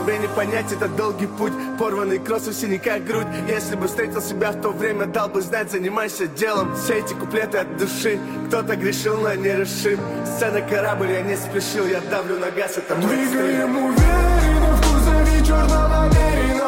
тебе не понять этот долгий путь. Порванный кросс в синяках грудь. Если бы встретил себя в то время, дал бы знать, занимайся делом. Все эти куплеты от души. Кто-то грешил, но не решим. Сцена корабль, я не спешил, я давлю на газ, это мой стиль. Двигаем уверенно, в кузове черно намеренно.